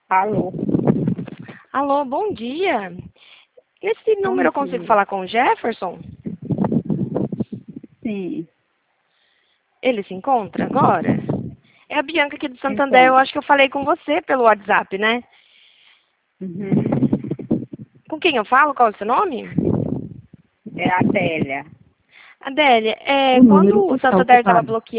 Alô, Alô, bom dia. Nesse bom número eu consigo dia. falar com o Jefferson? Sim, Ele se encontra agora? É a Bianca aqui do Santander. Eu encontro. acho que eu falei com você pelo WhatsApp, né? Uhum. Com quem eu falo? Qual é o seu nome? É a Adélia. Adélia, O quando número o está Santander estava ocupado. bloqueado,